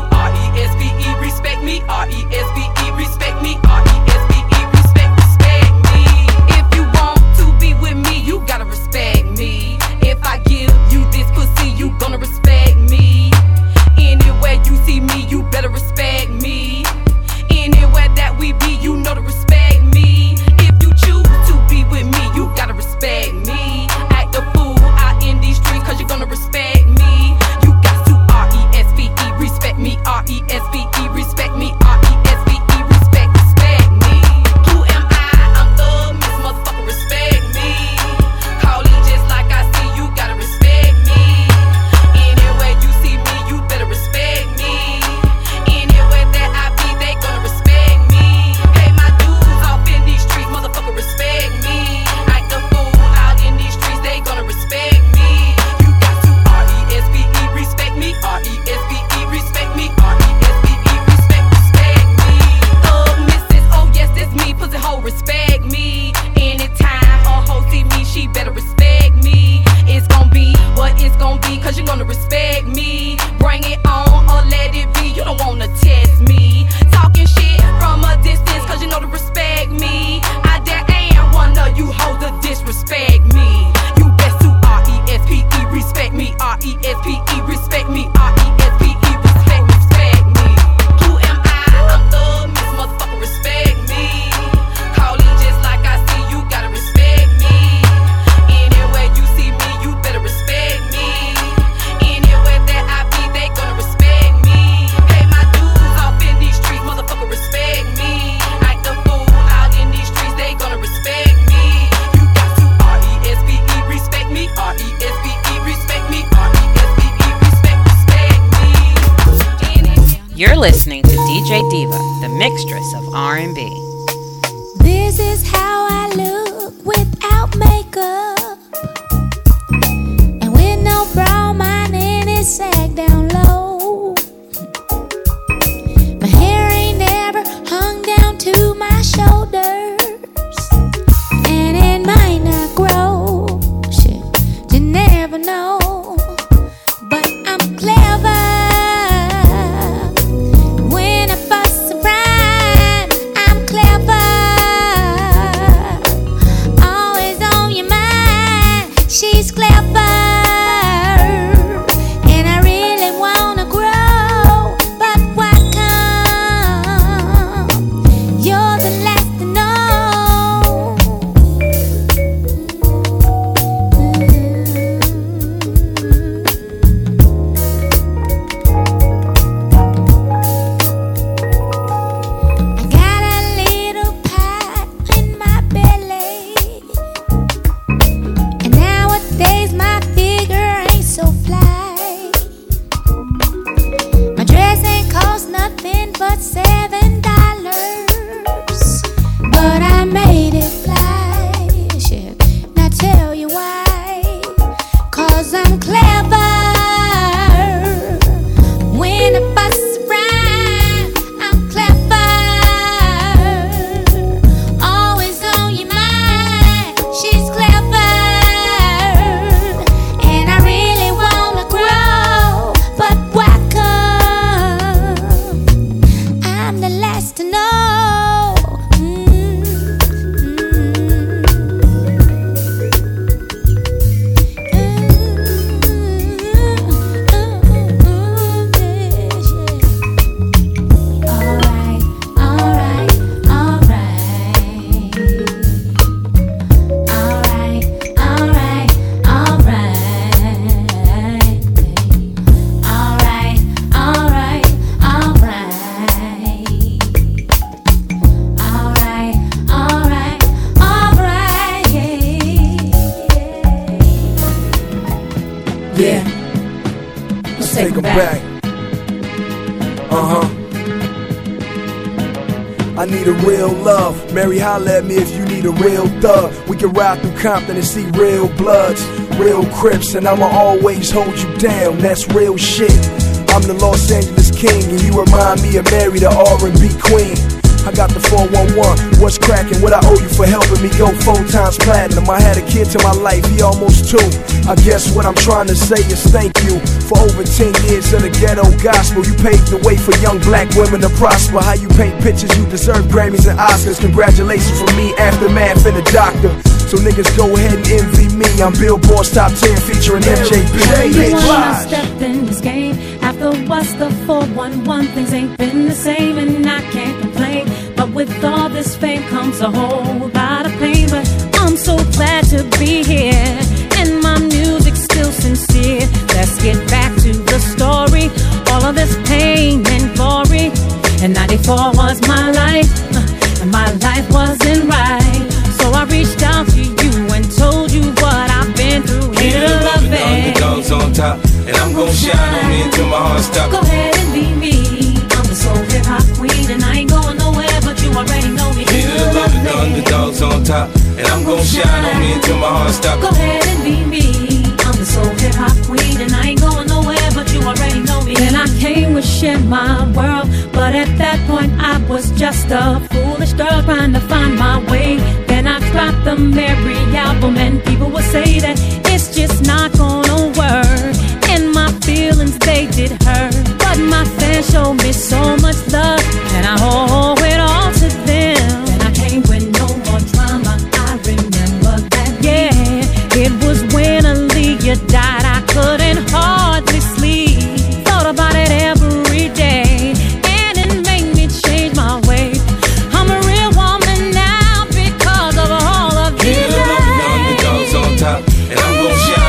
listening to D J Diva, the mixtress of R and B. This is how I look without makeup, and with no bra, mine in it sag down low. My hair ain't never hung down to my shoulders, and it might not grow. Shit, you never know. But I'm clever. When I bust a rhyme, I'm clever. Always on your mind, she's clever. And I really wanna grow, but why come? You're the last to know. I got a little pot in my belly, and nowadays my figure ain't so fly. My dress ain't cost nothing but seven dollars, but I made it fly. Shit, now tell you why? 'Cause I'm clever. When I bust a rhyme, I'm clever. Always on your mind, she's clever. And I really wanna grow, but why come? I'm the last to know. Alright, alright, alright. Alright, alright, alright. Alright, alright, alright. Alright, alright, alright. Yeah. Let's take them back. Uh huh. I need a real love. Mary, holla at me if you need a real thug. We can ride through Compton and see real bloods, real Crips, and I'ma always hold you down. That's real shit. I'm the Los Angeles king, and you remind me of Mary, the R and B queen. I got the four one one, what's cracking? What I owe you for helping me go four times platinum. I had a kid to my life, he almost two. I guess what I'm trying to say is thank you for over ten years of the ghetto gospel. You paved the way for young black women to prosper. How you paint pictures, you deserve Grammys and Oscars. Congratulations from me, Aftermath, and the doctor. So niggas go ahead and envy me. I'm Billboard's top ten featuring M J B. Everyone stepped in this game. After what's the four one one, things ain't been the same, and I can't complain. But with all this fame comes a whole lot of pain. But I'm so glad to be here, and my music's still sincere. Let's get back to the story. All of this pain and glory. And ninety-four was my life, uh, and my life wasn't right. So I reached out to you and told you what I've been through. Here to love it. Underdogs on top, and I'm gon' shine on me until my heart stops. Go ahead and be me. I'm the soul hip hop queen, and I ain't going nowhere, but you already know me. Here to love it. The underdogs on top, and I'm gon' shine on me until my heart stops. Go ahead and be me. I'm the soul hip hop queen, and I ain't going nowhere, but you already know me. And I came with share my world, but at that point I was just a foolish girl trying to find my way. Then I dropped the Mary album, and people would say that it's just not gonna work. And my feelings, they did hurt, but my fans showed me so much love, and I owe it all to them. And I came with no more drama, I remember that. Yeah, it was when Aaliyah died, I couldn't hardly sleep. Thought about it every day, and it made me change my way. I'm a real woman now because of all of these. Here to love it. The underdogs on top, and I'm gon' shine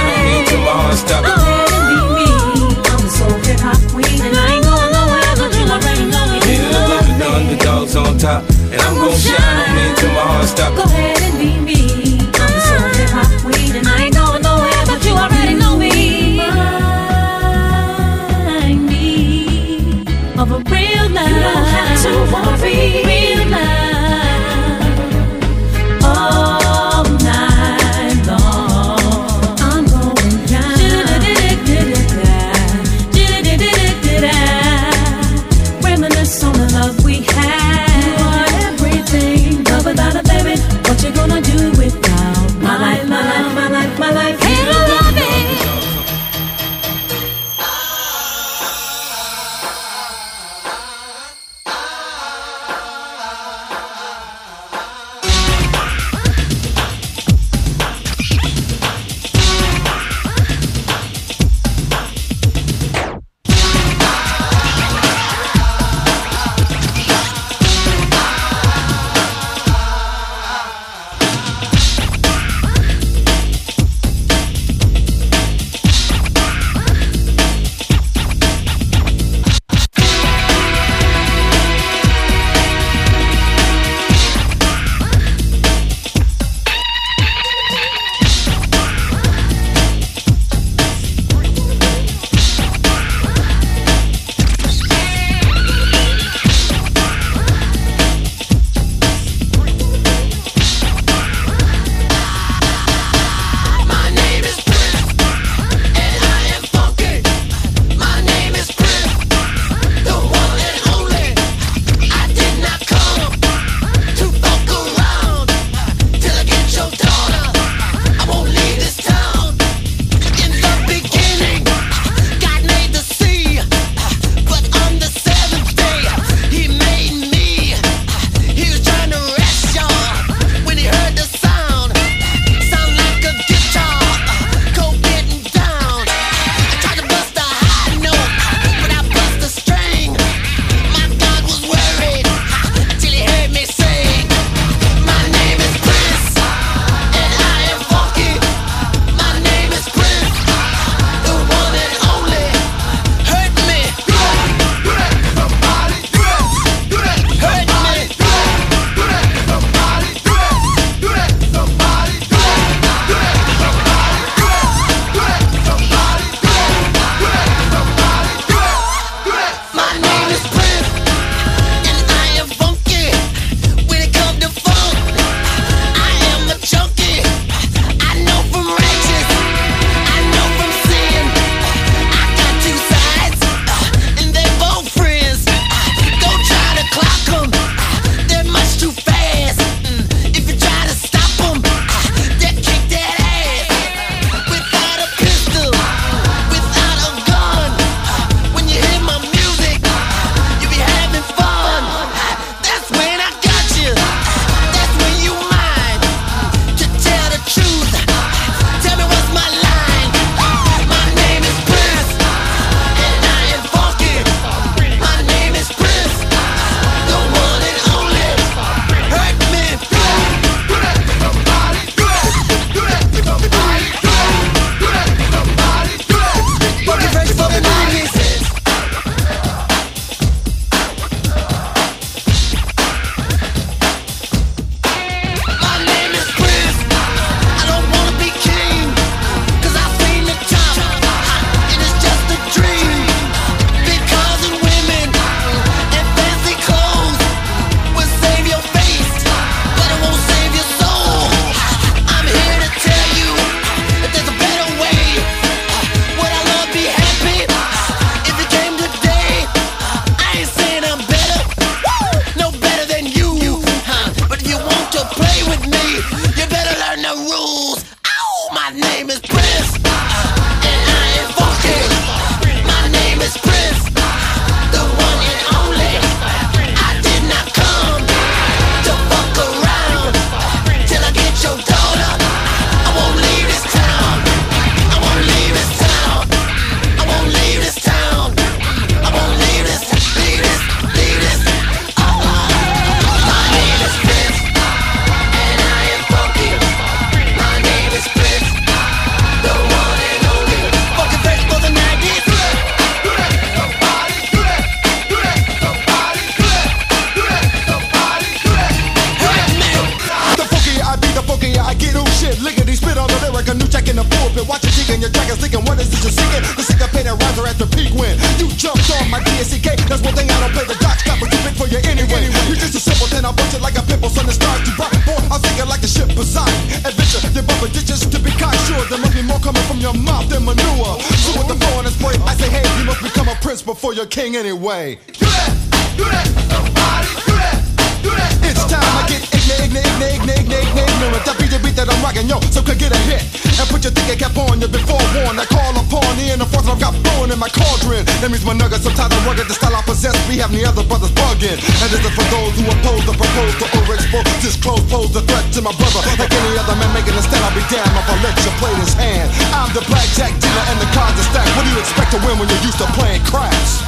my name is Prince, and I ain't fucking. My name is Prince, the one and only. I did not come to fuck around till I get your daughter. I won't leave this town. I won't leave this town. I won't leave this town. I won't leave this, leave this, leave this. Oh, my name is Prince, and I am fucking. My name is Prince, the one and only. Fucking face for the nineties. Do that, do that, somebody, do that, do that, somebody, do that, do that, somebody, do that, do that. The funkier I be, the funkier I get. Oh shit, lickety spit on the lyric, a new check in the pulpit. Watch you chicken, your jackets thinking, what is this you're singing? The syncopated rhymes are at the peak when you jumped on my D S C K. That's one thing I don't play the dots, got what you been for you anyway. You're just a simpleton, I bust it like a pimple, son, it starts to rock. Boy, I'm thinking like the ship Poseidon. Adventure, you're bumping ditches to be cocksure. There must be more coming from your mouth than manure. So with the flow on this plate, I say, hey, you must become a prince before you're king anyway. Do that, do that, somebody, do that, do that. It's time I get ignorant, ignorant, ignorant, ignorant, ignorant. That beat the beat that I'm rocking, yo, so could get a hit. And put your thinking cap on, you've been forewarned. I call upon the inner force I've got blowing in my cauldron. That means my nuggets, sometimes I'm rugged, the style I possess. We have the other brothers bugging. And this is for those who oppose the proposed to overexpose. Disclose, pose the threat to my brother. Like any other man making a stand, I'll be damned if I let you play this hand. I'm the blackjack dealer and the cards are stacked. What do you expect to win when you're used to playing craps?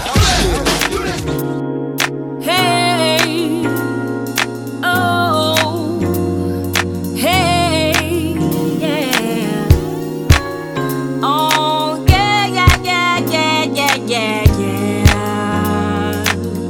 Hey, oh, hey, yeah. Oh, yeah, yeah, yeah, yeah, yeah, yeah, yeah.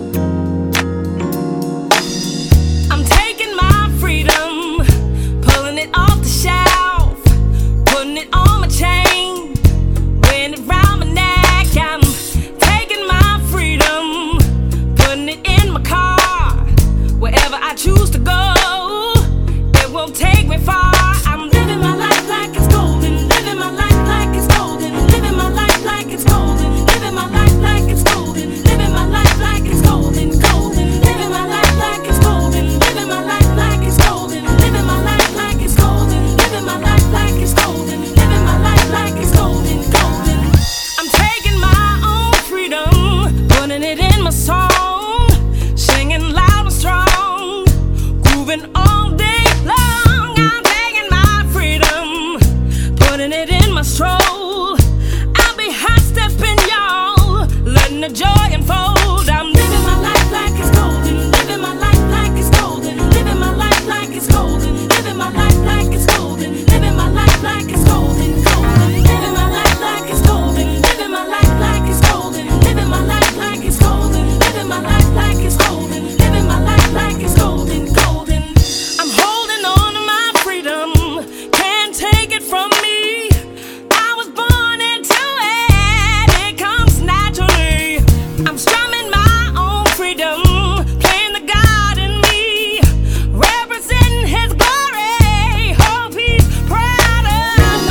I'm taking my freedom, pulling it off the shelf, putting it on my chain, wearing it round my neck. I'm taking my freedom, putting it in my car, wherever I choose to go, it won't take me far. I'm living my life like it's golden, living my life like it's golden, living my life like it's golden, living my life like it's golden, living my life like it's golden, golden, living my life like it's golden, living my life like it's golden, living my life like it's golden, living my life like it's golden, living my life like it's golden, golden. I'm taking my own freedom, putting it in my song, singing loud and strong, grooving all day long. I'm taking my freedom, putting it in my stroll. I'll be hot stepping, y'all, letting the joy unfold. I'm living my life like it's golden, living my life like it's golden, living my life like it's golden, living my life like it's golden, living my life like it's golden, golden, living my life like it's golden, living my life like it's golden, living my life like it's golden, living my life like it's golden, living my life like it's golden, golden. I'm holding on to my freedom, can't take it from me. I was born into it, it comes naturally. I'm strumming my own freedom, playing the God in me, representing His glory. Hope He's proud of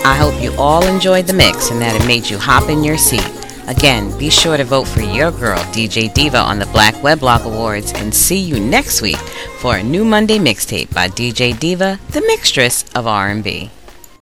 I hope you all enjoyed the mix and that it made you hop in your seat. Again, be sure to vote for your girl, D J Diva, on the Black Weblog Awards, and see you next week for a new Monday mixtape by D J Diva, the mixtress of R and B.